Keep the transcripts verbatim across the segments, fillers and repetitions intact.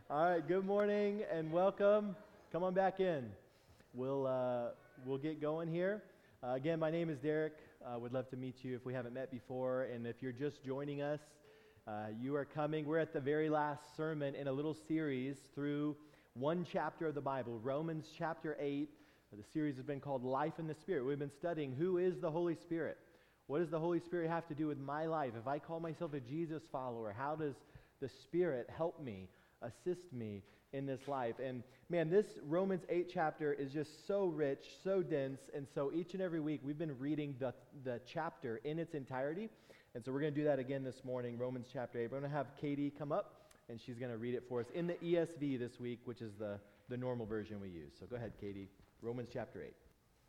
All right, good morning and welcome. Come on back in. We'll uh, we'll get going here. Uh, again, my name is Derek. I uh, would love to meet you if we haven't met before. And if you're just joining us, uh, you are coming. We're at the very last sermon in a little series through one chapter of the Bible, Romans chapter eight. The series has been called Life in the Spirit. We've been studying who is the Holy Spirit. What does the Holy Spirit have to do with my life? If I call myself a Jesus follower, how does the Spirit help me, assist me in this life? And man, this Romans eight chapter is just so rich, so dense, and so each and every week we've been reading the, the chapter in its entirety, and so we're going to do that again this morning, Romans chapter eight. We're going to have Katie come up, and she's going to read it for us in the E S V this week, which is the, the normal version we use. So go ahead, Katie. Romans chapter eight.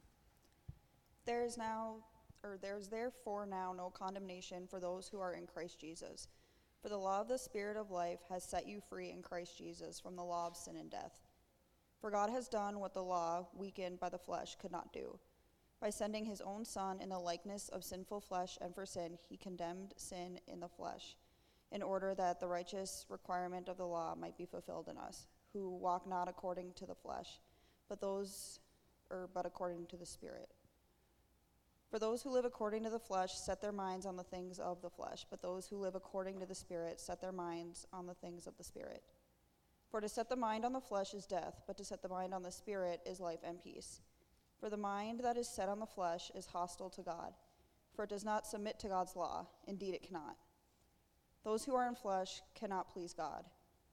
There is now, or there is therefore now no condemnation for those who are in Christ Jesus. For the law of the Spirit of life has set you free in Christ Jesus from the law of sin and death. For God has done what the law, weakened by the flesh, could not do. By sending his own Son in the likeness of sinful flesh, and for sin, he condemned sin in the flesh, in order that the righteous requirement of the law might be fulfilled in us, who walk not according to the flesh, but those, or but according to the Spirit. For those who live according to the flesh set their minds on the things of the flesh, but those who live according to the Spirit set their minds on the things of the Spirit. For to set the mind on the flesh is death, but to set the mind on the Spirit is life and peace. For the mind that is set on the flesh is hostile to God, for it does not submit to God's law. Indeed, it cannot. Those who are in flesh cannot please God.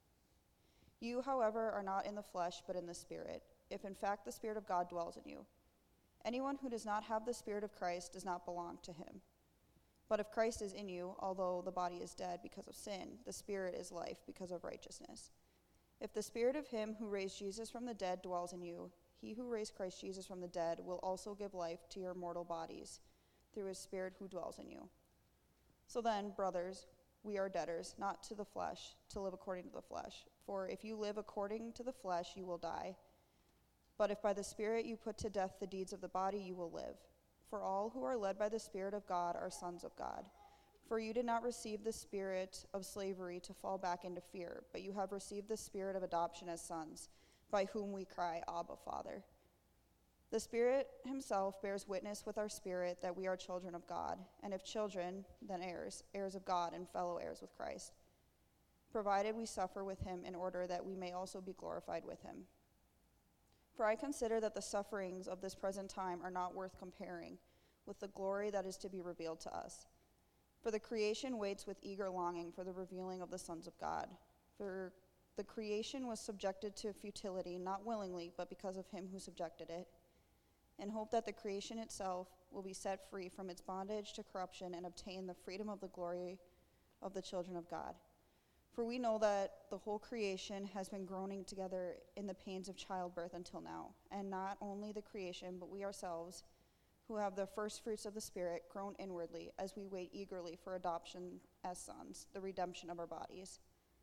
You, however, are not in the flesh, but in the Spirit, if in fact the Spirit of God dwells in you. Anyone who does not have the Spirit of Christ does not belong to him. But if Christ is in you, although the body is dead because of sin, the Spirit is life because of righteousness. If the Spirit of him who raised Jesus from the dead dwells in you, he who raised Christ Jesus from the dead will also give life to your mortal bodies through his Spirit who dwells in you. So then, brothers, we are debtors, not to the flesh, to live according to the flesh. For if you live according to the flesh, you will die. But if by the Spirit you put to death the deeds of the body, you will live. For all who are led by the Spirit of God are sons of God. For you did not receive the spirit of slavery to fall back into fear, but you have received the Spirit of adoption as sons, by whom we cry, Abba, Father. The Spirit himself bears witness with our spirit that we are children of God, and if children, then heirs, heirs of God and fellow heirs with Christ, provided we suffer with him in order that we may also be glorified with him. For I consider that the sufferings of this present time are not worth comparing with the glory that is to be revealed to us. For the creation waits with eager longing for the revealing of the sons of God. For the creation was subjected to futility, not willingly, but because of him who subjected it, in hope that the creation itself will be set free from its bondage to corruption and obtain the freedom of the glory of the children of God. For we know that the whole creation has been groaning together in the pains of childbirth until now, and not only the creation, but we ourselves, who have the first fruits of the Spirit, groan inwardly as we wait eagerly for adoption as sons, the redemption of our bodies.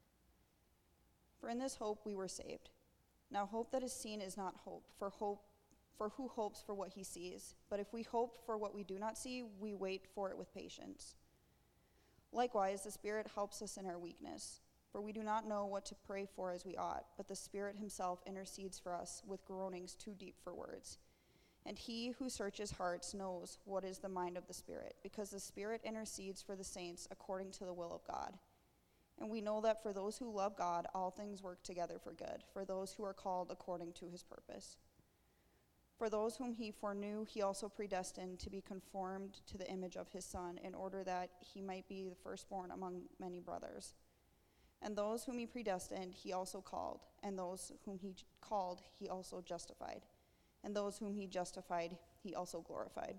For in this hope we were saved. Now hope that is seen is not hope, for hope, for who hopes for what he sees? But if we hope for what we do not see, we wait for it with patience. Likewise, the Spirit helps us in our weakness, for we do not know what to pray for as we ought, but the Spirit himself intercedes for us with groanings too deep for words. And he who searches hearts knows what is the mind of the Spirit, because the Spirit intercedes for the saints according to the will of God. And we know that for those who love God, all things work together for good, for those who are called according to his purpose. For those whom he foreknew, he also predestined to be conformed to the image of his Son, in order that he might be the firstborn among many brothers. And those whom he predestined, he also called. And those whom he called, he also justified. And those whom he justified, he also glorified.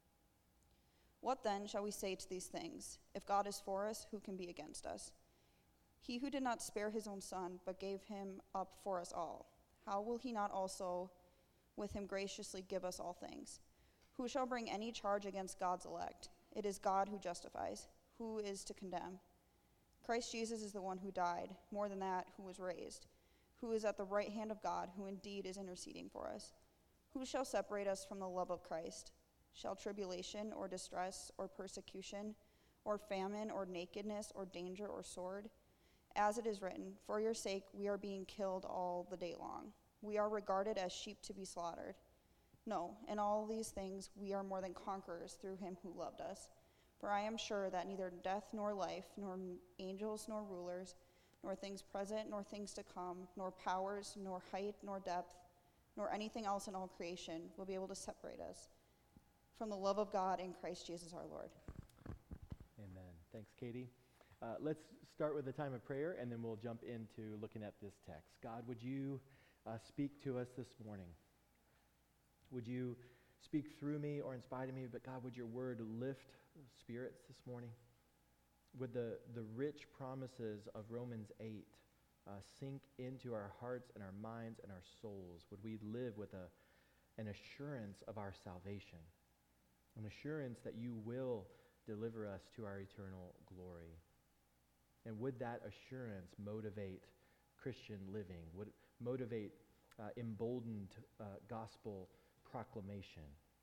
What then shall we say to these things? If God is for us, who can be against us? He who did not spare his own Son, but gave him up for us all, how will he not also with him graciously give us all things? Who shall bring any charge against God's elect? It is God who justifies. Who is to condemn? Christ Jesus is the one who died, more than that, who was raised, who is at the right hand of God, who indeed is interceding for us. Who shall separate us from the love of Christ? Shall tribulation or distress or persecution or famine or nakedness or danger or sword? As it is written, for your sake we are being killed all the day long. We are regarded as sheep to be slaughtered. No, in all these things we are more than conquerors through him who loved us. For I am sure that neither death nor life, nor angels nor rulers, nor things present nor things to come, nor powers, nor height, nor depth, nor anything else in all creation will be able to separate us from the love of God in Christ Jesus our Lord. Amen. Thanks, Katie. Uh, let's start with a time of prayer, and then we'll jump into looking at this text. God, would you uh, speak to us this morning? Would you speak through me or in spite of me? But God, would your word lift spirits this morning? Would the, the rich promises of Romans eight uh, sink into our hearts and our minds and our souls? Would we live with a, an assurance of our salvation? An assurance that you will deliver us to our eternal glory. And would that assurance motivate Christian living? Would it motivate uh, emboldened uh, gospel proclamation?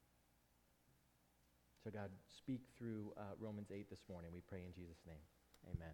So God, speak through uh, Romans eight this morning. We pray in Jesus' name. Amen.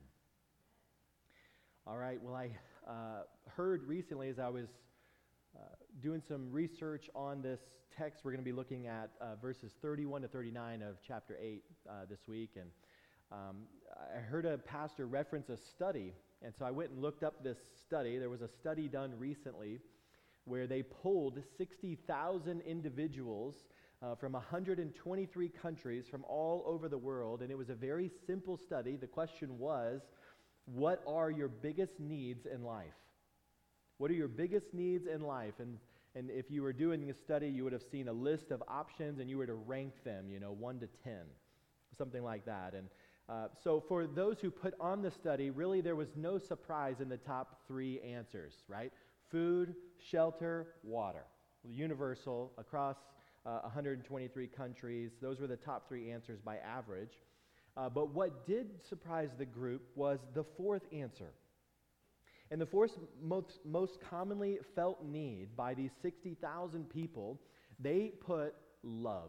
All right, well, I uh, heard recently as I was uh, doing some research on this text, we're going to be looking at uh, verses thirty-one to thirty-nine of chapter eight uh, this week, and um, I heard a pastor reference a study, and so I went and looked up this study. There was a study done recently where they polled sixty thousand individuals uh, from one hundred twenty-three countries from all over the world, and it was a very simple study. The question was, what are your biggest needs in life? What are your biggest needs in life? And and if you were doing a study, you would have seen a list of options, and you were to rank them, you know, one to ten, something like that. And uh, so for those who put on the study, really there was no surprise in the top three answers, right? Food, shelter, water. Universal across uh, one hundred twenty-three countries. Those were the top three answers by average. Uh, but what did surprise the group was the fourth answer. And the fourth most, most commonly felt need by these sixty thousand people, they put love.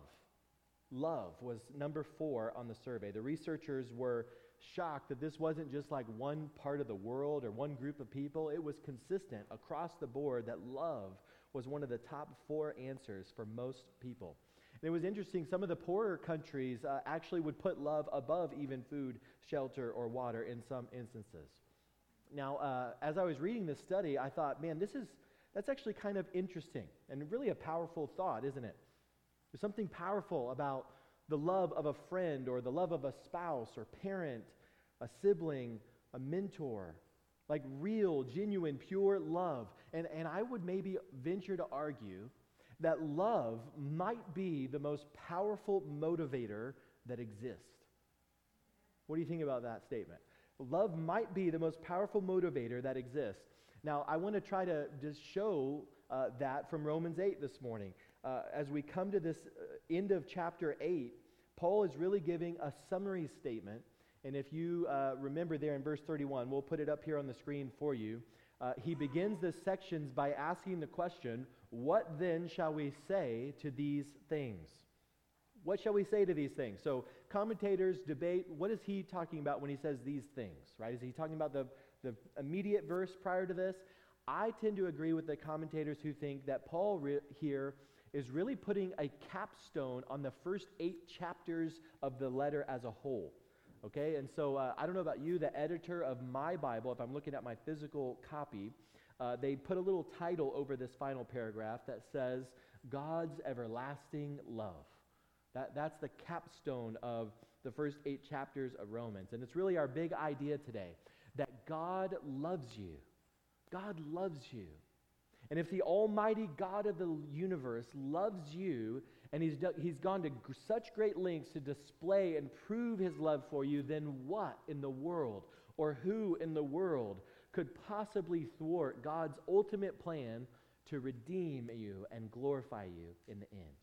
Love was number four on the survey. The researchers were shocked that this wasn't just like one part of the world or one group of people. It was consistent across the board that love was one of the top four answers for most people. And it was interesting, some of the poorer countries uh, actually would put love above even food, shelter, or water in some instances. Now, uh, as I was reading this study, I thought, man, this is that's actually kind of interesting and really a powerful thought, isn't it? There's something powerful about the love of a friend or the love of a spouse or parent, a sibling, a mentor, like real, genuine, pure love. And, and I would maybe venture to argue that love might be the most powerful motivator that exists. What do you think about that statement? Love might be the most powerful motivator that exists. Now, I want to try to just show uh, that from Romans eight this morning. Uh, as we come to this uh, end of chapter eight, Paul is really giving a summary statement. And if you uh, remember there in verse thirty-one, we'll put it up here on the screen for you. Uh, he begins this sections by asking the question, what then shall we say to these things? What shall we say to these things? So commentators debate, what is he talking about when he says these things, right? Is he talking about the, the immediate verse prior to this? I tend to agree with the commentators who think that Paul re- here is really putting a capstone on the first eight chapters of the letter as a whole. Okay, and so uh, I don't know about you, the editor of my Bible, if I'm looking at my physical copy, uh, they put a little title over this final paragraph that says, God's everlasting love. That, that's the capstone of the first eight chapters of Romans. And it's really our big idea today, that God loves you. God loves you. And if the almighty God of the universe loves you, and he's, do, he's gone to g- such great lengths to display and prove his love for you, then what in the world, or who in the world, could possibly thwart God's ultimate plan to redeem you and glorify you in the end?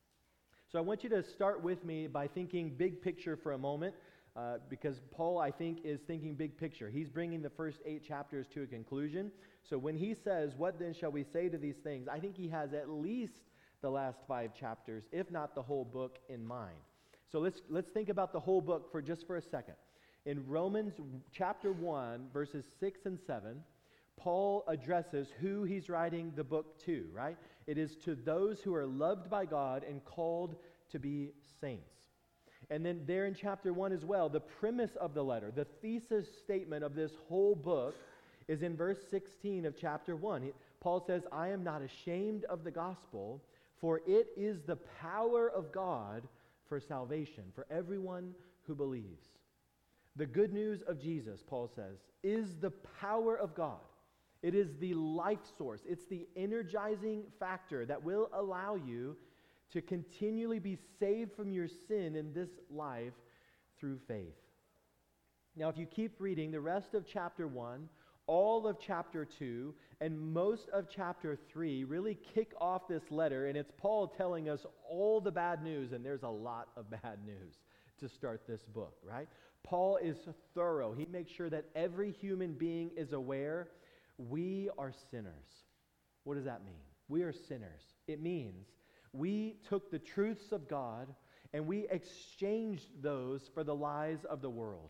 So I want you to start with me by thinking big picture for a moment, uh, because Paul, I think, is thinking big picture. He's bringing the first eight chapters to a conclusion. So when he says, what then shall we say to these things, I think he has at least the last five chapters, if not the whole book, in mind. So let's let's think about the whole book for just for a second. In Romans chapter one, verses six and seven, Paul addresses who he's writing the book to, right? It is to those who are loved by God and called to be saints. And then there in chapter one as well, the premise of the letter, the thesis statement of this whole book is in verse sixteen of chapter one. He, Paul says, I am not ashamed of the gospel, for it is the power of God for salvation, for everyone who believes. The good news of Jesus, Paul says, is the power of God. It is the life source. It's the energizing factor that will allow you to continually be saved from your sin in this life through faith. Now, if you keep reading the rest of chapter one, all of chapter two, and most of chapter three really kick off this letter, and it's Paul telling us all the bad news, and there's a lot of bad news to start this book, right? Paul is thorough. He makes sure that every human being is aware we are sinners. What does that mean? We are sinners. It means we took the truths of God and we exchanged those for the lies of the world.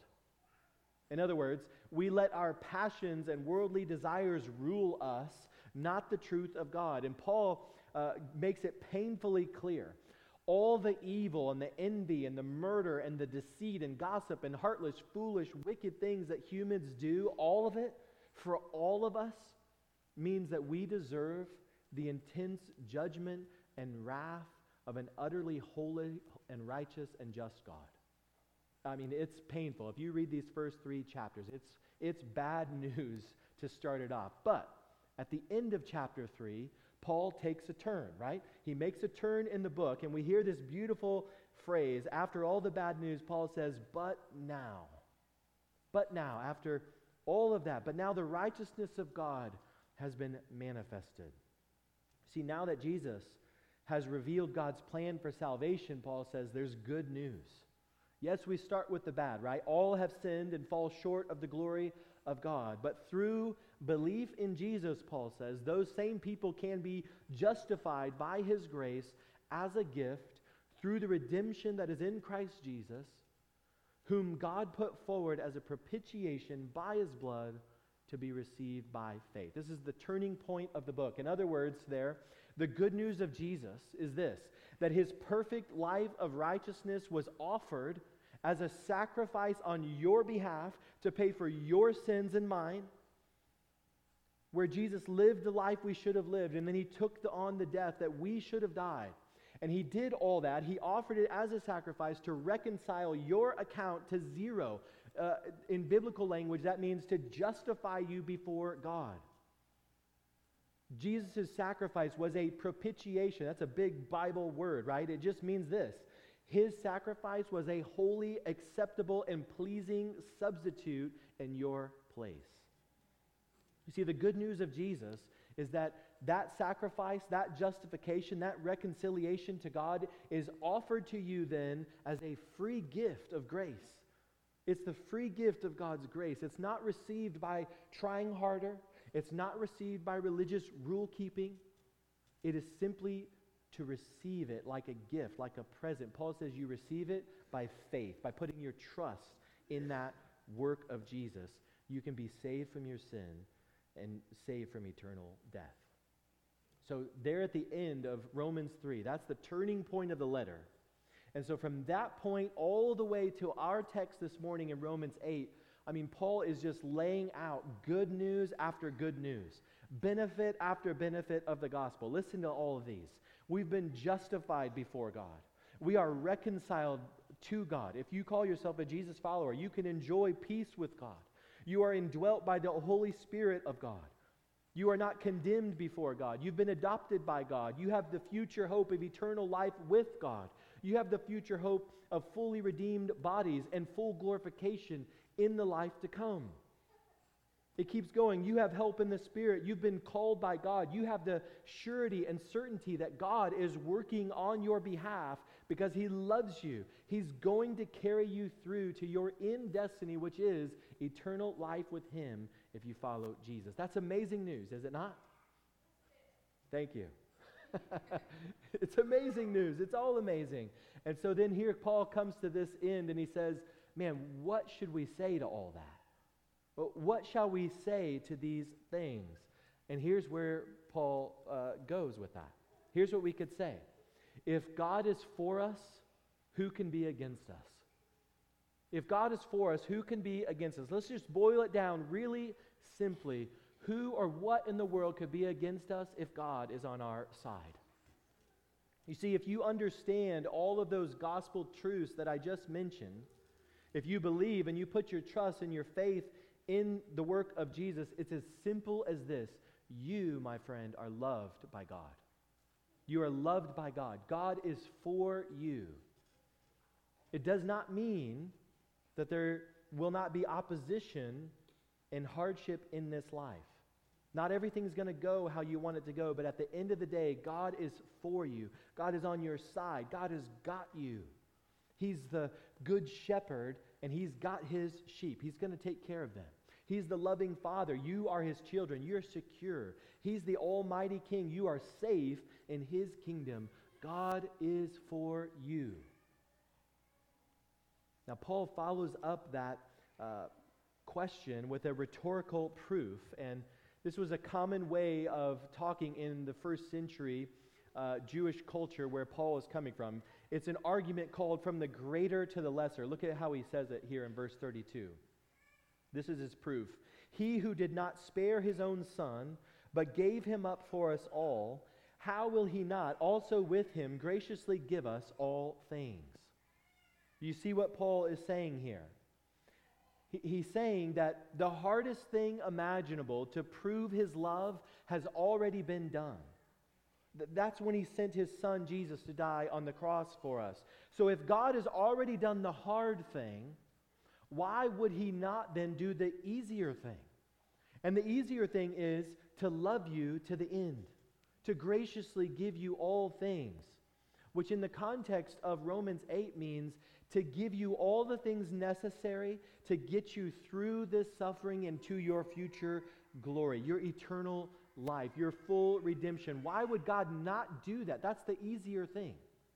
In other words, we let our passions and worldly desires rule us, not the truth of God. And Paul uh, makes it painfully clear. All the evil and the envy and the murder and the deceit and gossip and heartless, foolish, wicked things that humans do, all of it, for all of us, means that we deserve the intense judgment and wrath of an utterly holy and righteous and just God. I mean, it's painful. If you read these first three chapters, it's, it's bad news to start it off. But at the end of chapter three, Paul takes a turn, right? He makes a turn in the book, and we hear this beautiful phrase. After all the bad news, Paul says, but now. But now, after all of that, but now the righteousness of God has been manifested. See, now that Jesus has revealed God's plan for salvation, Paul says there's good news. Yes, we start with the bad, right? All have sinned and fall short of the glory of God. But through belief in Jesus, Paul says, those same people can be justified by his grace as a gift through the redemption that is in Christ Jesus, whom God put forward as a propitiation by his blood to be received by faith. This is the turning point of the book. In other words, there, the good news of Jesus is this, that his perfect life of righteousness was offered as a sacrifice on your behalf to pay for your sins and mine, where Jesus lived the life we should have lived, and then he took the, on the death that we should have died. And he did all that. He offered it as a sacrifice to reconcile your account to zero. Uh, in biblical language, that means to justify you before God. Jesus' sacrifice was a propitiation. That's a big Bible word, right? It just means this. His sacrifice was a holy, acceptable, and pleasing substitute in your place. You see, the good news of Jesus is that that sacrifice, that justification, that reconciliation to God is offered to you then as a free gift of grace. It's the free gift of God's grace. It's not received by trying harder. It's not received by religious rule keeping. It is simply to receive it like a gift, like a present. Paul says you receive it by faith, by putting your trust in that work of Jesus. You can be saved from your sin and saved from eternal death. So there at the end of Romans three, that's the turning point of the letter. And so from that point all the way to our text this morning in Romans eight, I mean, Paul is just laying out good news after good news, benefit after benefit of the gospel. Listen to all of these. We've been justified before God. We are reconciled to God. If you call yourself a Jesus follower, you can enjoy peace with God. You are indwelt by the Holy Spirit of God. You are not condemned before God. You've been adopted by God. You have the future hope of eternal life with God. You have the future hope of fully redeemed bodies and full glorification in the life to come. It keeps going. You have help in the Spirit. You've been called by God. You have the surety and certainty that God is working on your behalf because he loves you. He's going to carry you through to your end destiny, which is eternal life with him if you follow Jesus. That's amazing news, is it not? Thank you. It's amazing news. It's all amazing. And so then here Paul comes to this end and he says, man, what should we say to all that? What shall we say to these things? And here's where Paul uh, goes with that. Here's what we could say. If God is for us, who can be against us? If God is for us, who can be against us? Let's just boil it down really simply. Who or what in the world could be against us if God is on our side? You see, if you understand all of those gospel truths that I just mentioned, if you believe and you put your trust and your faith in the work of Jesus, it's as simple as this. You, my friend, are loved by God. You are loved by God. God is for you. It does not mean that there will not be opposition and hardship in this life. Not everything's going to go how you want it to go, but at the end of the day, God is for you. God is on your side. God has got you. He's the good shepherd, and He's got His sheep. He's going to take care of them. He's the loving Father. You are His children. You're secure. He's the Almighty King. You are safe in His kingdom. God is for you. Now, Paul follows up that uh, question with a rhetorical proof, and this was a common way of talking in the first century uh, Jewish culture where Paul is coming from. It's an argument called from the greater to the lesser. Look at how he says it here in verse thirty-two. This is his proof. He who did not spare His own Son, but gave Him up for us all, how will He not also with Him graciously give us all things? You see what Paul is saying here? He, he's saying that the hardest thing imaginable to prove His love has already been done. Th- that's when He sent His Son Jesus to die on the cross for us. So if God has already done the hard thing, why would He not then do the easier thing? And the easier thing is to love you to the end, to graciously give you all things, which in the context of Romans eight means to give you all the things necessary to get you through this suffering and to your future glory, your eternal life, your full redemption. Why would God not do that? That's the easier thing.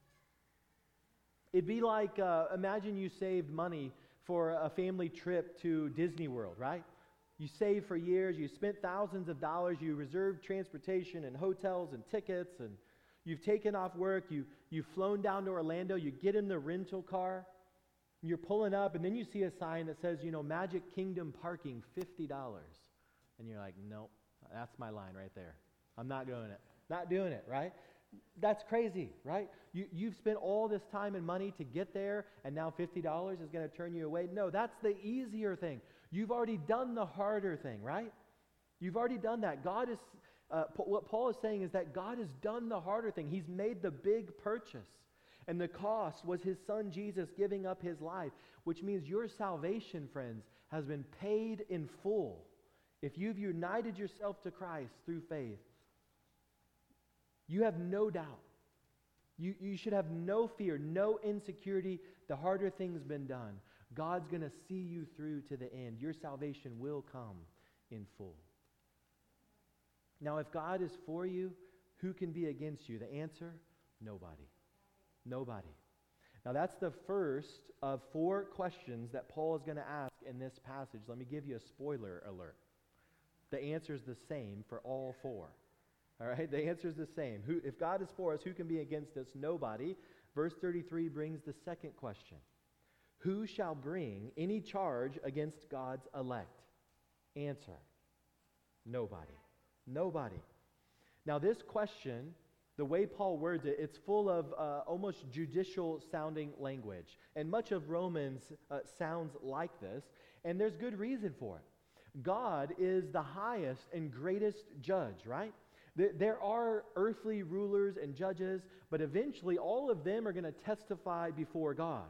It'd be like, uh, imagine you saved money for a family trip to Disney World, right? You saved for years, you spent thousands of dollars, you reserved transportation and hotels and tickets, and you've taken off work, you, you've flown down to Orlando, you get in the rental car, you're pulling up, and then you see a sign that says, you know, Magic Kingdom parking, fifty dollars. And you're like, nope, that's my line right there. I'm not doing it. Not doing it, right? That's crazy, right? You, you've spent all this time and money to get there, and now fifty dollars is going to turn you away. No, that's the easier thing. You've already done the harder thing, right? You've already done that. God is, uh, what Paul is saying is that God has done the harder thing. He's made the big purchase. And the cost was His Son Jesus giving up His life, which means your salvation, friends, has been paid in full. If you've united yourself to Christ through faith, you have no doubt. You, you should have no fear, no insecurity. The harder thing's been done. God's going to see you through to the end. Your salvation will come in full. Now, if God is for you, who can be against you? The answer, nobody. Nobody. Now, that's the first of four questions that Paul is going to ask in this passage. Let me give you a spoiler alert. The answer is the same for all four. All right, the answer is the same. Who, if God is for us, who can be against us? Nobody. Verse thirty-three brings the second question. Who shall bring any charge against God's elect? Answer. Nobody. Nobody. Now this question, the way Paul words it, it's full of uh, almost judicial sounding language. And much of Romans uh, sounds like this, and there's good reason for it. God is the highest and greatest judge, right? There are earthly rulers and judges, but eventually all of them are going to testify before God.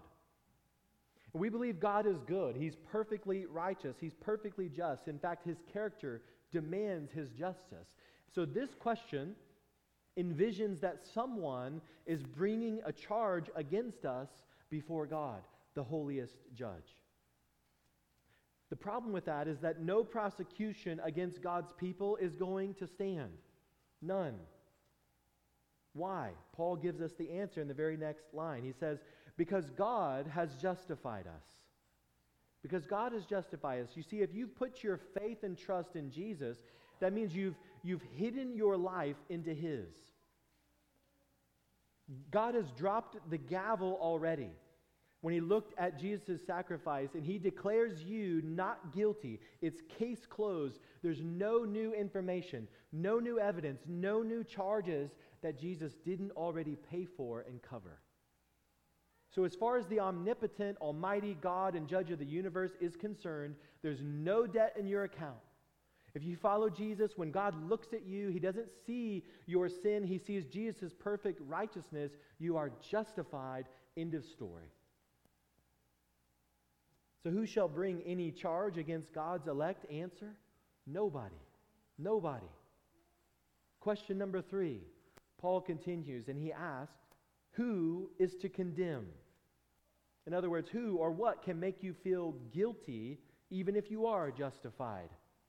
We believe God is good. He's perfectly righteous. He's perfectly just. In fact, His character demands His justice. So this question envisions that someone is bringing a charge against us before God, the holiest judge. The problem with that is that no prosecution against God's people is going to stand. None. Why? Paul gives us the answer in the very next line. He says, because God has justified us. Because God has justified us. You see, if you've put your faith and trust in Jesus, that means you've, you've hidden your life into His. God has dropped the gavel already when He looked at Jesus' sacrifice, and He declares you not guilty. It's case closed. There's no new information, no new evidence, no new charges that Jesus didn't already pay for and cover. So as far as the omnipotent, almighty God and judge of the universe is concerned, there's no debt in your account. If you follow Jesus, when God looks at you, He doesn't see your sin. He sees Jesus' perfect righteousness. You are justified. End of story. So who shall bring any charge against God's elect? Answer, nobody. Nobody. Question number three. Paul continues, and he asks, who is to condemn? In other words, who or what can make you feel guilty even if you are justified?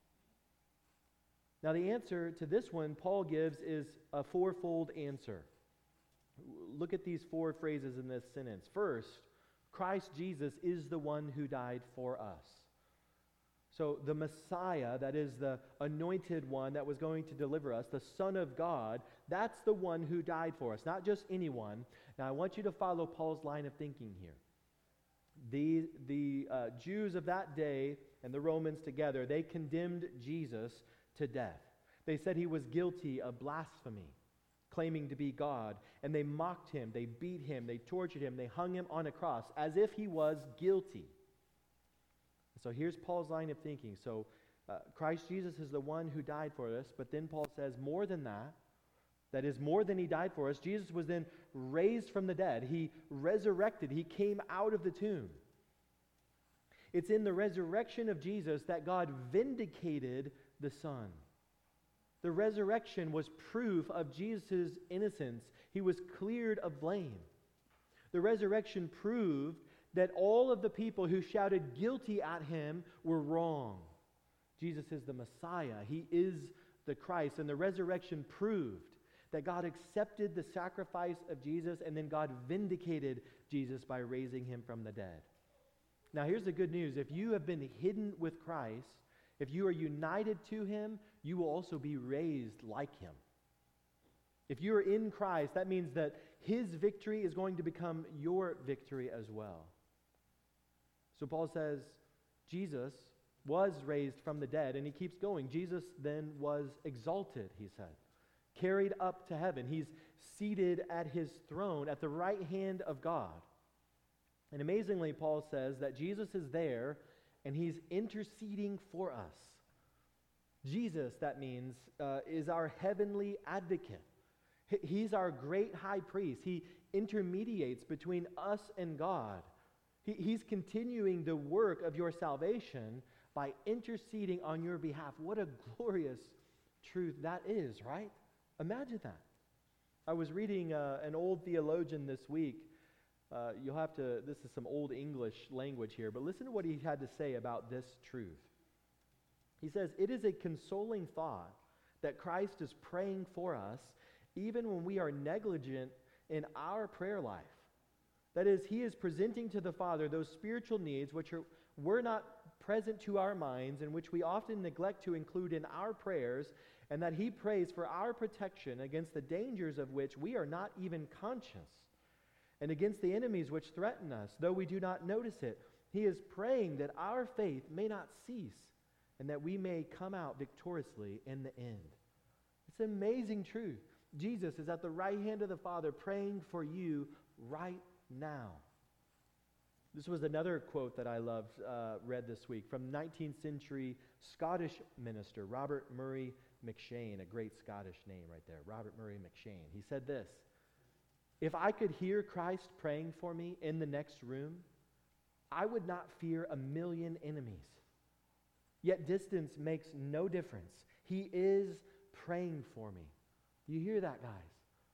Now, the answer to this one Paul gives is a fourfold answer. Look at these four phrases in this sentence. First, Christ Jesus is the one who died for us. So the Messiah, that is the anointed one that was going to deliver us, the Son of God, that's the one who died for us, not just anyone. Now, I want you to follow Paul's line of thinking here. The, the uh, Jews of that day and the Romans together, they condemned Jesus to death. They said He was guilty of blasphemy, claiming to be God, and they mocked Him, they beat Him, they tortured Him, they hung Him on a cross as if He was guilty. So here's Paul's line of thinking. So uh, Christ Jesus is the one who died for us, but then Paul says more than that, that is more than He died for us. Jesus was then raised from the dead. He resurrected. He came out of the tomb. It's in the resurrection of Jesus that God vindicated the Son. The resurrection was proof of Jesus' innocence. He was cleared of blame. The resurrection proved that all of the people who shouted guilty at Him were wrong. Jesus is the Messiah. He is the Christ. And the resurrection proved that God accepted the sacrifice of Jesus, and then God vindicated Jesus by raising Him from the dead. Now here's the good news. If you have been hidden with Christ, if you are united to Him, you will also be raised like Him. If you are in Christ, that means that His victory is going to become your victory as well. So Paul says, Jesus was raised from the dead, and he keeps going. Jesus then was exalted, he said, carried up to heaven. He's seated at His throne at the right hand of God. And amazingly, Paul says that Jesus is there, and He's interceding for us. Jesus, that means, uh, is our heavenly advocate. He's our great high priest. He intermediates between us and God. He, he's continuing the work of your salvation by interceding on your behalf. What a glorious truth that is, right? Imagine that. I was reading uh, an old theologian this week. Uh, you'll have to, this is some old English language here, but listen to what he had to say about this truth. He says, "It is a consoling thought that Christ is praying for us even when we are negligent in our prayer life. That is, He is presenting to the Father those spiritual needs which are, were not present to our minds and which we often neglect to include in our prayers, and that He prays for our protection against the dangers of which we are not even conscious, and against the enemies which threaten us, though we do not notice it. He is praying that our faith may not cease, and that we may come out victoriously in the end." It's an amazing truth. Jesus is at the right hand of the Father praying for you right now. This was another quote that I loved, uh, read this week from nineteenth century Scottish minister Robert Murray McCheyne, a great Scottish name right there, Robert Murray McCheyne. He said this, "If I could hear Christ praying for me in the next room, I would not fear a million enemies. Yet distance makes no difference. He is praying for me." You hear that, guys?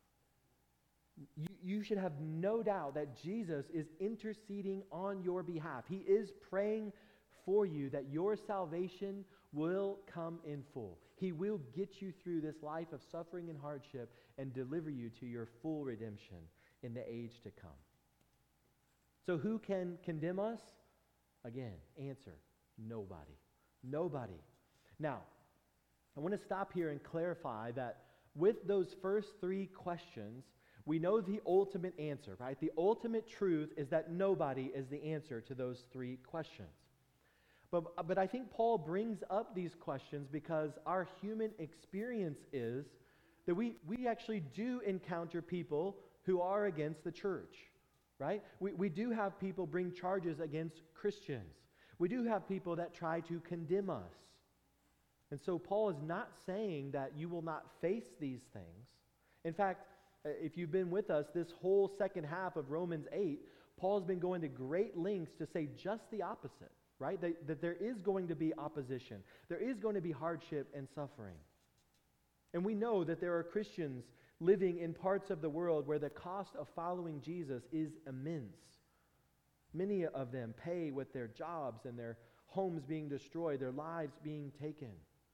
You, you should have no doubt that Jesus is interceding on your behalf. He is praying for you that your salvation will come in full. He will get you through this life of suffering and hardship and deliver you to your full redemption in the age to come. So who can condemn us? Again, answer, nobody. Nobody. Now, I want to stop here and clarify that with those first three questions, we know the ultimate answer, right? The ultimate truth is that nobody is the answer to those three questions. But, but I think Paul brings up these questions because our human experience is that we, we actually do encounter people who are against the church, right? We, we do have people bring charges against Christians. We do have people that try to condemn us. And so Paul is not saying that you will not face these things. In fact, if you've been with us this whole second half of Romans eight, Paul's been going to great lengths to say just the opposite, right? That, that there is going to be opposition. There is going to be hardship and suffering. And we know that there are Christians living in parts of the world where the cost of following Jesus is immense. Many of them pay with their jobs and their homes being destroyed, their lives being taken.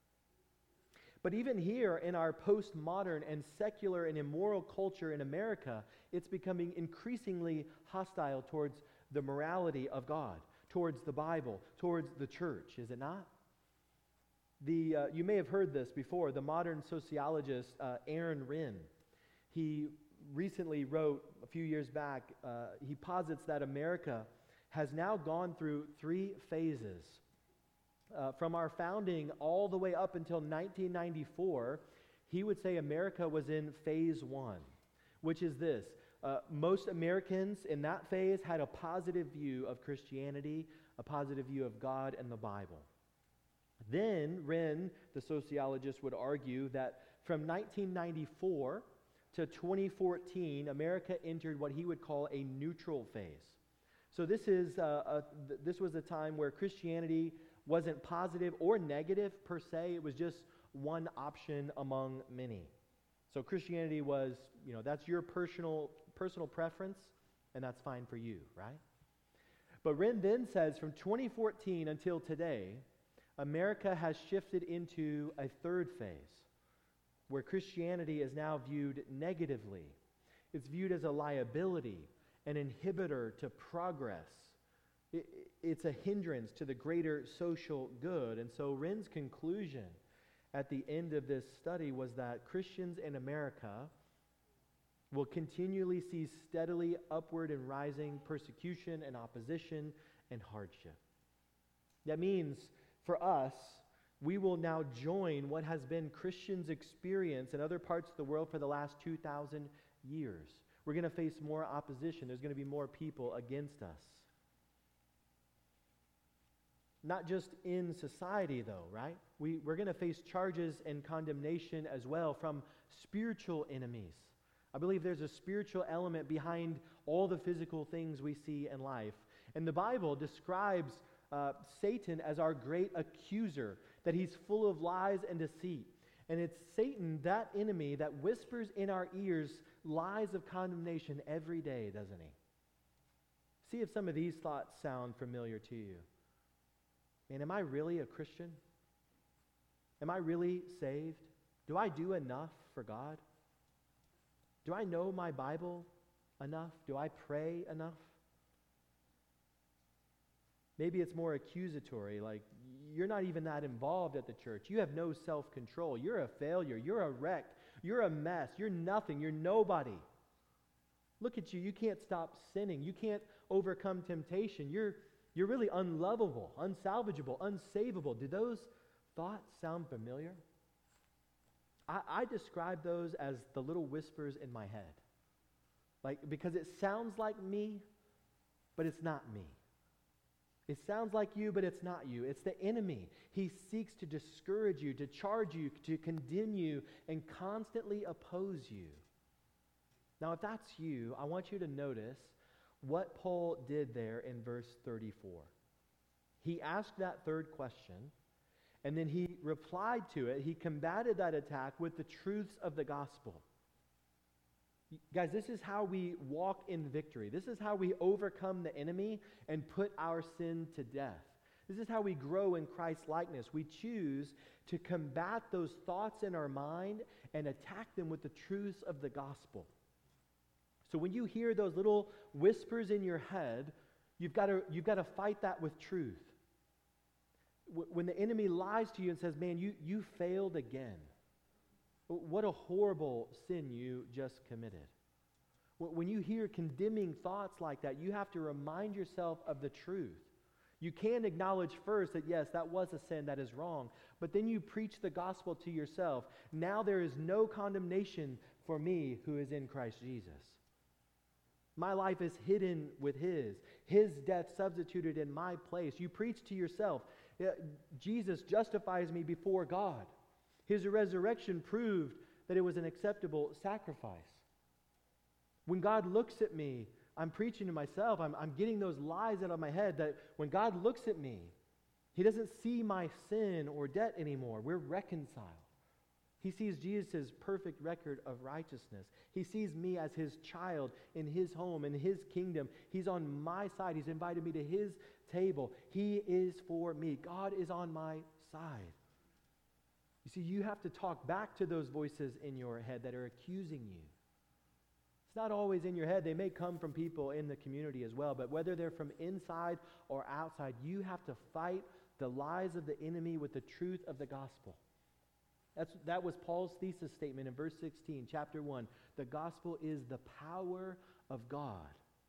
But even here in our postmodern and secular and immoral culture in America, it's becoming increasingly hostile towards the morality of God, towards the Bible, towards the church, is it not? The uh, you may have heard this before. The modern sociologist uh, Aaron Renn, he recently wrote a few years back, uh, he posits that America has now gone through three phases. Uh, from our founding all the way up until nineteen ninety-four, he would say America was in phase one, which is this. Uh, most Americans in that phase had a positive view of Christianity, a positive view of God and the Bible. Then Renn, the sociologist, would argue that from nineteen ninety-four to twenty fourteen, America entered what he would call a neutral phase. So this is uh, a, th- this was a time where Christianity wasn't positive or negative per se. It was just one option among many. So Christianity was, you know, that's your personal personal preference, and that's fine for you, right? But Renn then says from twenty fourteen until today, America has shifted into a third phase where Christianity is now viewed negatively. It's viewed as a liability, an inhibitor to progress. It, it's a hindrance to the greater social good. And so Renn's conclusion at the end of this study was that Christians in America will continually see steadily upward and rising persecution and opposition and hardship. That means for us, we will now join what has been Christians' experience in other parts of the world for the last two thousand years. We're going to face more opposition. There's going to be more people against us. Not just in society, though, right? We, we're going to face charges and condemnation as well from spiritual enemies. I believe there's a spiritual element behind all the physical things we see in life. And the Bible describes uh, Satan as our great accuser, that he's full of lies and deceit. And it's Satan, that enemy, that whispers in our ears lies of condemnation every day, doesn't he? See if some of these thoughts sound familiar to you. Man, am I really a Christian? Am I really saved? Do I do enough for God? Do I know my Bible enough? Do I pray enough? Maybe it's more accusatory, like you're not even that involved at the church. You have no self-control. You're a failure. You're a wreck. You're a mess. You're nothing. You're nobody. Look at you. You can't stop sinning. You can't overcome temptation. You're You're really unlovable, unsalvageable, unsavable. Do those thoughts sound familiar? I, I describe those as the little whispers in my head. Like, because it sounds like me, but it's not me. It sounds like you, but it's not you. It's the enemy. He seeks to discourage you, to charge you, to condemn you, and constantly oppose you. Now, if that's you, I want you to notice what Paul did there in verse thirty-four. He asked that third question, and then he replied to it. He combated that attack with the truths of the gospel. Guys, this is how we walk in victory. This is how we overcome the enemy and put our sin to death. This is how we grow in Christ's likeness. We choose to combat those thoughts in our mind and attack them with the truths of the gospel. So when you hear those little whispers in your head, You've got to, you've got to fight that with truth. W- when the enemy lies to you and says, man, you, you failed again. What a horrible sin you just committed. When you hear condemning thoughts like that, you have to remind yourself of the truth. You can acknowledge first that, yes, that was a sin, that is wrong, but then you preach the gospel to yourself. Now there is no condemnation for me who is in Christ Jesus. My life is hidden with His. His death substituted in my place. You preach to yourself. Jesus justifies me before God. His resurrection proved that it was an acceptable sacrifice. When God looks at me, I'm preaching to myself. I'm, I'm getting those lies out of my head that when God looks at me, He doesn't see my sin or debt anymore. We're reconciled. He sees Jesus' perfect record of righteousness. He sees me as His child in His home, in His kingdom. He's on my side. He's invited me to His table. He is for me. God is on my side. You see, you have to talk back to those voices in your head that are accusing you. It's not always in your head. They may come from people in the community as well, but whether they're from inside or outside, you have to fight the lies of the enemy with the truth of the gospel. That's, that was Paul's thesis statement in verse sixteen, chapter one. The gospel is the power of God.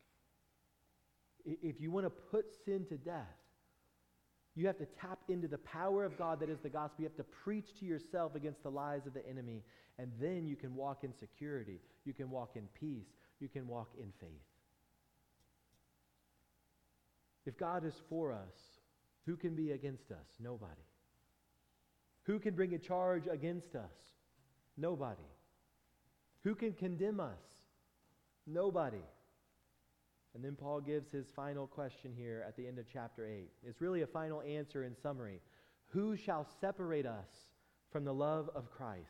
If you want to put sin to death, you have to tap into the power of God that is the gospel. You have to preach to yourself against the lies of the enemy, and then you can walk in security. You can walk in peace. You can walk in faith. If God is for us, who can be against us? Nobody. Who can bring a charge against us? Nobody. Who can condemn us? Nobody. And then Paul gives his final question here at the end of chapter eight. It's really a final answer in summary. Who shall separate us from the love of Christ?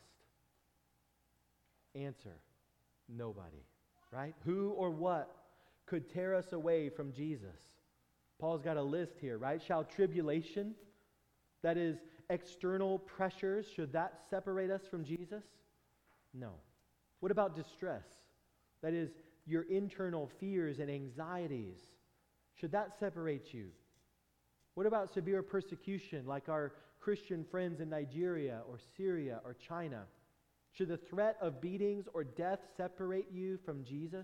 Answer, nobody. Right? Who or what could tear us away from Jesus? Paul's got a list here, right? Shall tribulation, that is external pressures, should that separate us from Jesus? No. What about distress? That is your internal fears and anxieties. Should that separate you? What about severe persecution like our Christian friends in Nigeria or Syria or China? Should the threat of beatings or death separate you from Jesus?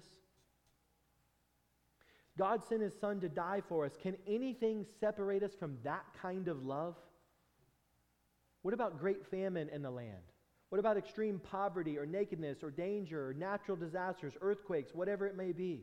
God sent His Son to die for us. Can anything separate us from that kind of love? What about great famine in the land? What about extreme poverty or nakedness or danger or natural disasters, earthquakes, whatever it may be?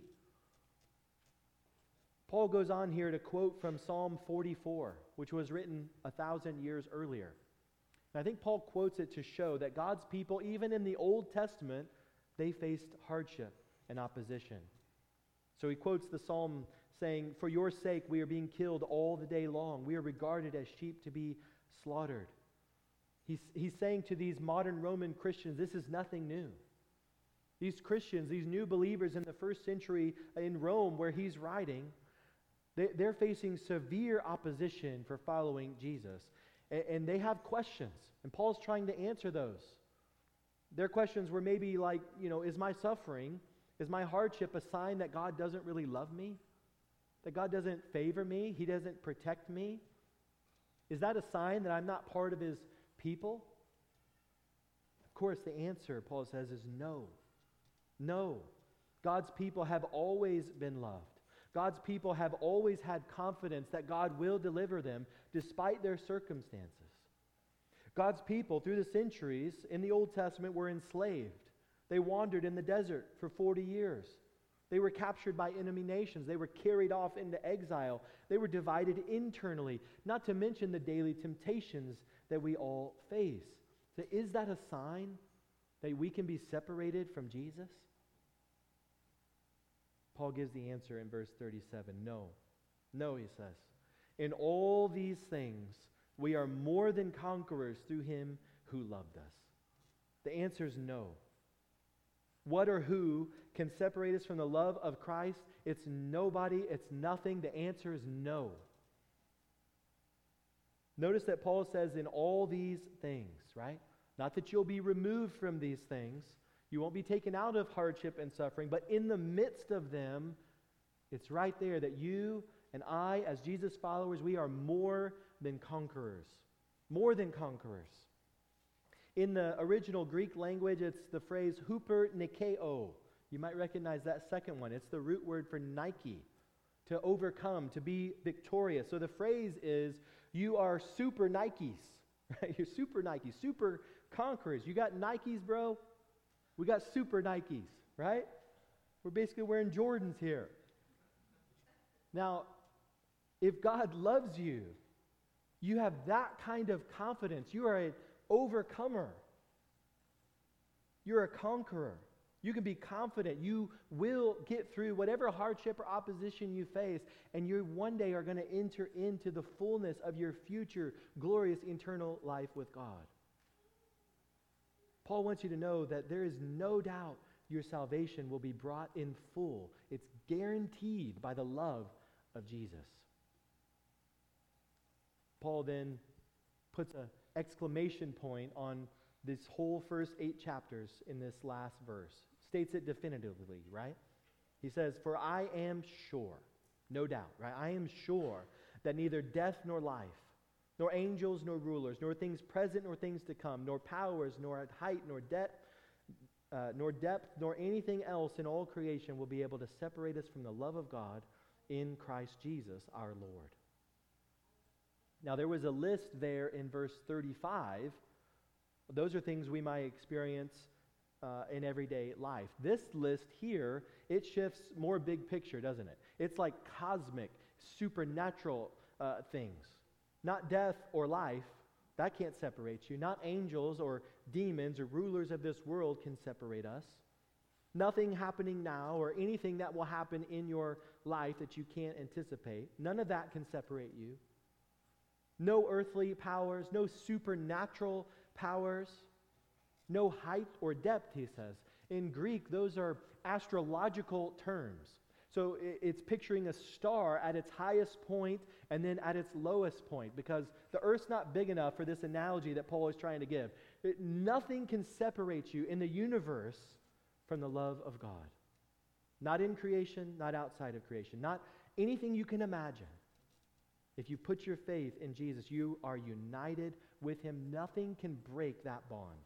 Paul goes on here to quote from Psalm forty-four, which was written a thousand years earlier. And I think Paul quotes it to show that God's people, even in the Old Testament, they faced hardship and opposition. So he quotes the psalm saying, "For your sake we are being killed all the day long. We are regarded as sheep to be slaughtered." He's, he's saying to these modern Roman Christians, this is nothing new. These Christians, these new believers in the first century in Rome where he's writing, they, they're facing severe opposition for following Jesus. And, and they have questions, and Paul's trying to answer those. Their questions were maybe like, you know, is my suffering, is my hardship a sign that God doesn't really love me? That God doesn't favor me? He doesn't protect me? Is that a sign that I'm not part of His people? Of course, the answer, Paul says, is no. No. God's people have always been loved. God's people have always had confidence that God will deliver them despite their circumstances. God's people, through the centuries in the Old Testament, were enslaved. They wandered in the desert for forty years. They were captured by enemy nations. They were carried off into exile. They were divided internally, not to mention the daily temptations that we all face. So is that a sign that we can be separated from Jesus? Paul gives the answer in verse thirty-seven. No. No, he says. In all these things, we are more than conquerors through Him who loved us. The answer is no. What or who can separate us from the love of Christ? It's nobody. It's nothing. The answer is no. Notice that Paul says in all these things, right? Not that you'll be removed from these things. You won't be taken out of hardship and suffering, but in the midst of them, it's right there that you And I, as Jesus followers, we are more than conquerors. More than conquerors. In the original Greek language, it's the phrase huper nikeo. You might recognize that second one. It's the root word for Nike, to overcome, to be victorious. So the phrase is, you are super Nikes, right? You're super Nikes, super conquerors. You got Nikes, bro? We got super Nikes, right? We're basically wearing Jordans here. Now, if God loves you, you have that kind of confidence. You are an overcomer. You're a conqueror. You can be confident you will get through whatever hardship or opposition you face, and you one day are going to enter into the fullness of your future glorious eternal life with God. Paul wants you to know that there is no doubt your salvation will be brought in full. It's guaranteed by the love of Jesus. Paul then puts an exclamation point on this whole first eight chapters in this last verse. States it definitively, right? He says, "For I am sure," no doubt, right? I am sure that neither death nor life, nor angels nor rulers, nor things present nor things to come, nor powers, nor height, nor depth, uh, nor depth, nor anything else in all creation will be able to separate us from the love of God in Christ Jesus our Lord. Now there was a list there in verse thirty-five. Those are things we might experience uh, in everyday life. This list here, it shifts more big picture, doesn't it? It's like cosmic, supernatural uh, things. Not death or life, that can't separate you. Not angels or demons or rulers of this world can separate us. Nothing happening now or anything that will happen in your life that you can't anticipate. None of that can separate you. No earthly powers, no supernatural powers, no height or depth, he says. In Greek, those are astrological terms. So it's picturing a star at its highest point and then at its lowest point, because the earth's not big enough for this analogy that Paul is trying to give. It, nothing can separate you in the universe from the love of God. Not in creation, not outside of creation, not anything you can imagine. If you put your faith in Jesus, you are united with him. Nothing can break that bond.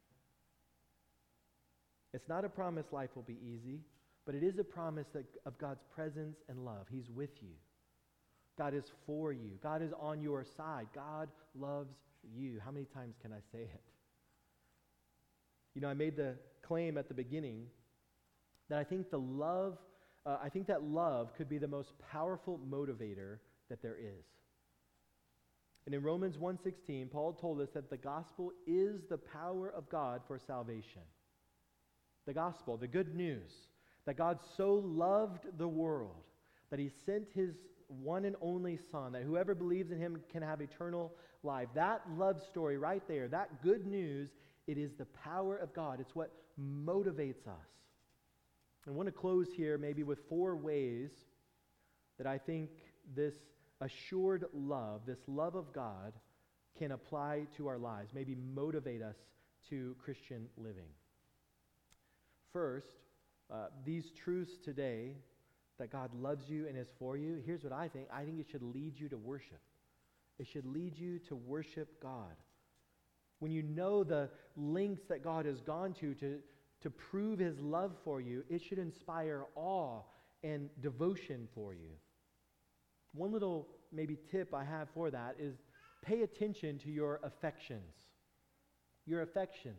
It's not a promise life will be easy, but it is a promise that of God's presence and love. He's with you. God is for you. God is on your side. God loves you. How many times can I say it? You know, I made the claim at the beginning that I think the love, uh, I think that love could be the most powerful motivator that there is. And in Romans one sixteen, Paul told us that the gospel is the power of God for salvation. The gospel, the good news, that God so loved the world that he sent his one and only Son, that whoever believes in him can have eternal life. That love story right there, that good news, it is the power of God. It's what motivates us. I want to close here maybe with four ways that I think this assured love, this love of God, can apply to our lives, maybe motivate us to Christian living. First, uh, these truths today, that God loves you and is for you, here's what I think. I think it should lead you to worship. It should lead you to worship God. When you know the lengths that God has gone to to, to prove his love for you, it should inspire awe and devotion for you. One little maybe tip I have for that is pay attention to your affections. Your affections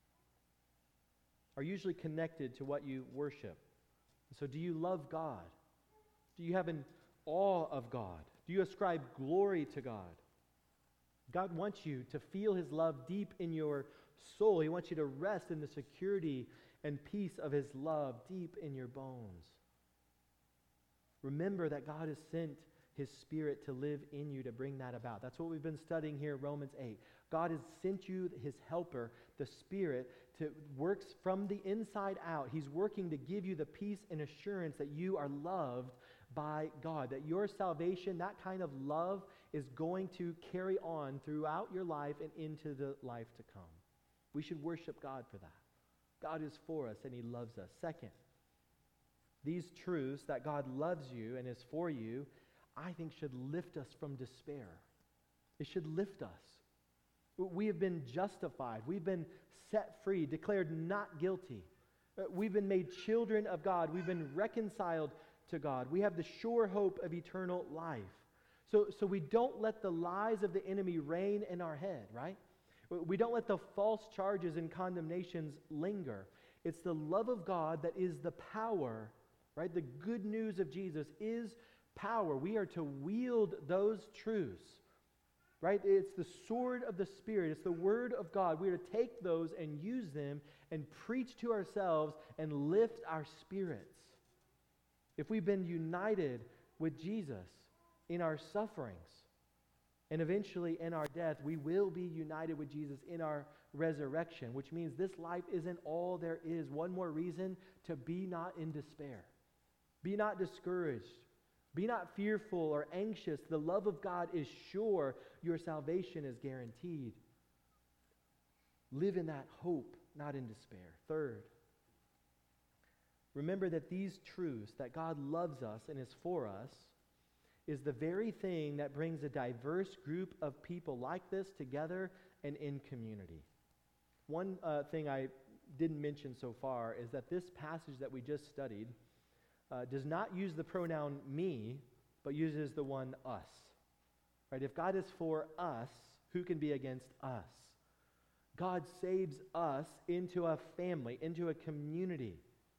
are usually connected to what you worship. So do you love God? Do you have an awe of God? Do you ascribe glory to God? God wants you to feel his love deep in your soul. He wants you to rest in the security and peace of his love deep in your bones. Remember that God has sent his Spirit to live in you to bring that about. That's what we've been studying here in Romans eight. God has sent you his helper, the Spirit, to works from the inside out. He's working to give you the peace and assurance that you are loved by God, that your salvation, that kind of love, is going to carry on throughout your life and into the life to come. We should worship God for that. God is for us and he loves us. Second, these truths that God loves you and is for you, I think, should lift us from despair. It should lift us. We have been justified. We've been set free, declared not guilty. We've been made children of God. We've been reconciled to God. We have the sure hope of eternal life. So, so we don't let the lies of the enemy reign in our head, right? We don't let the false charges and condemnations linger. It's the love of God that is the power, right? The good news of Jesus is power. We are to wield those truths, right? It's the sword of the Spirit. It's the Word of God. We are to take those and use them and preach to ourselves and lift our spirits. If we've been united with Jesus in our sufferings, and eventually in our death, we will be united with Jesus in our resurrection, which means this life isn't all there is. One more reason to be not in despair. Be not discouraged. Be not fearful or anxious. The love of God is sure. Your salvation is guaranteed. Live in that hope, not in despair. Third, remember that these truths, that God loves us and is for us, is the very thing that brings a diverse group of people like this together and in community. One uh, thing I didn't mention so far is that this passage that we just studied uh, does not use the pronoun me, but uses the one us. Right? If God is for us, who can be against us? God saves us into a family, into a community.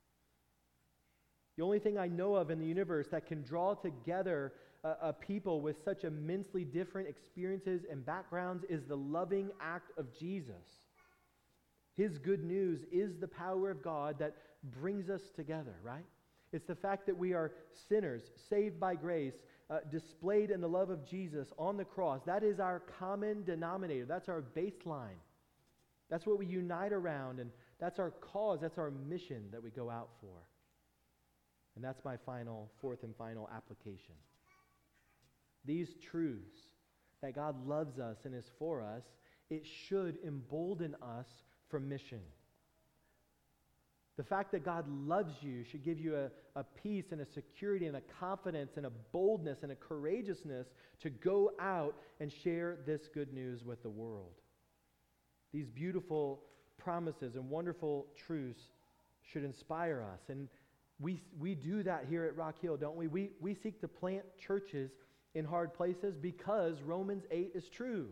The only thing I know of in the universe that can draw together a, a people with such immensely different experiences and backgrounds is the loving act of Jesus. His good news is the power of God that brings us together, right? It's the fact that we are sinners, saved by grace, uh, displayed in the love of Jesus on the cross. That is our common denominator. That's our baseline. That's what we unite around, and that's our cause. That's our mission that we go out for. And that's my final, fourth and final application. These truths, that God loves us and is for us, it should embolden us for mission. The fact that God loves you should give you a, a peace and a security and a confidence and a boldness and a courageousness to go out and share this good news with the world. These beautiful promises and wonderful truths should inspire us. And we, we do that here at Rock Hill, don't we? We, we seek to plant churches in hard places because Romans eight is true.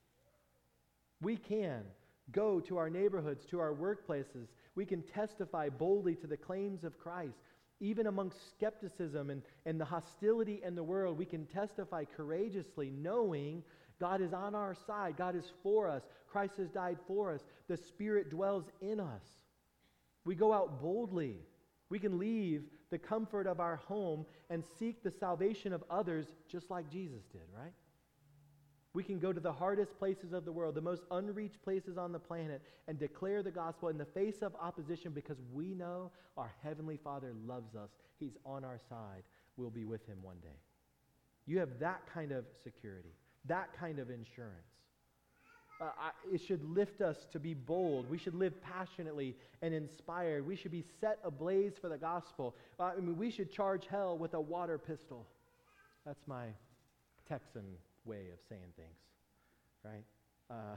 We can go to our neighborhoods, to our workplaces. We can testify boldly to the claims of Christ. Even amongst skepticism and, and the hostility in the world, we can testify courageously, knowing God is on our side. God is for us. Christ has died for us. The Spirit dwells in us. We go out boldly. We can leave the comfort of our home and seek the salvation of others just like Jesus did, right? We can go to the hardest places of the world, the most unreached places on the planet, and declare the gospel in the face of opposition because we know our Heavenly Father loves us. He's on our side. We'll be with Him one day. You have that kind of security, that kind of insurance. Uh, I, it should lift us to be bold. We should live passionately and inspired. We should be set ablaze for the gospel. Uh, I mean, we should charge hell with a water pistol. That's my Texan way of saying things, right? Uh,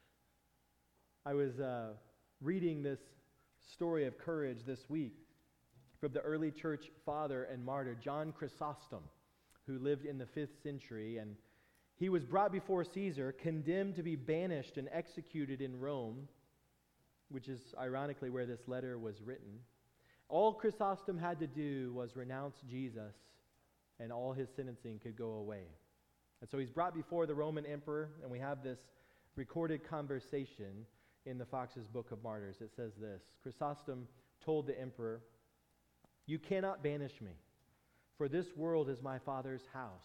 I was uh, reading this story of courage this week from the early church father and martyr, John Chrysostom, who lived in the fifth century, and he was brought before Caesar, condemned to be banished and executed in Rome, which is ironically where this letter was written. All Chrysostom had to do was renounce Jesus, and all his sentencing could go away. And so he's brought before the Roman emperor, and we have this recorded conversation in the Fox's Book of Martyrs. It says this: Chrysostom told the emperor, "You cannot banish me, for this world is my Father's house."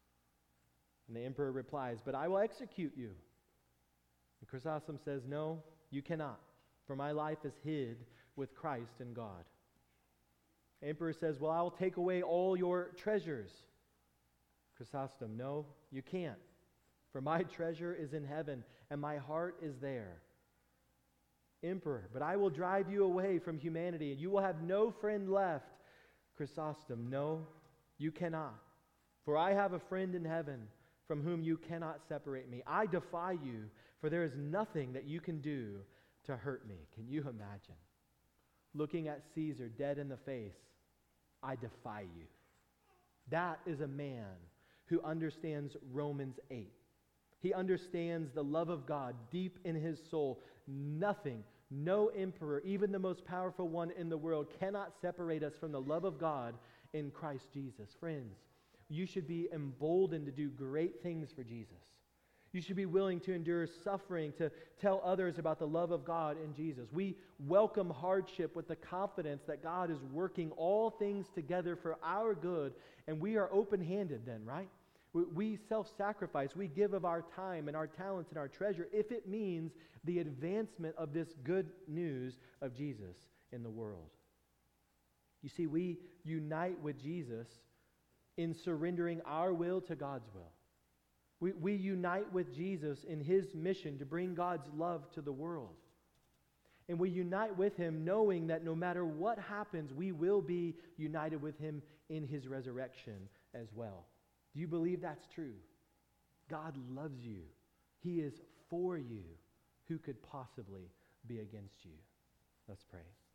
And the emperor replies, "But I will execute you." And Chrysostom says, "No, you cannot, for my life is hid with Christ in God." The emperor says, "Well, I will take away all your treasures." Chrysostom, "No, you can't, for my treasure is in heaven, and my heart is there." Emperor, "But I will drive you away from humanity, and you will have no friend left." Chrysostom, "No, you cannot, For I have a friend in heaven from whom you cannot separate me. I defy you, for there is nothing that you can do to hurt me. Can you imagine? Looking at Caesar dead in the face, I defy you. That is a man who understands Romans eight. He understands the love of God deep in his soul. Nothing, no emperor, even the most powerful one in the world, cannot separate us from the love of God in Christ Jesus. Friends, you should be emboldened to do great things for Jesus. You should be willing to endure suffering, to tell others about the love of God in Jesus. We welcome hardship with the confidence that God is working all things together for our good, and we are open-handed then, right? We, we self-sacrifice. We give of our time and our talents and our treasure if it means the advancement of this good news of Jesus in the world. You see, we unite with Jesus in surrendering our will to God's will. We, we unite with Jesus in his mission to bring God's love to the world. And we unite with him knowing that no matter what happens, we will be united with him in his resurrection as well. Do you believe that's true? God loves you. He is for you. Who could possibly be against you? Let's pray.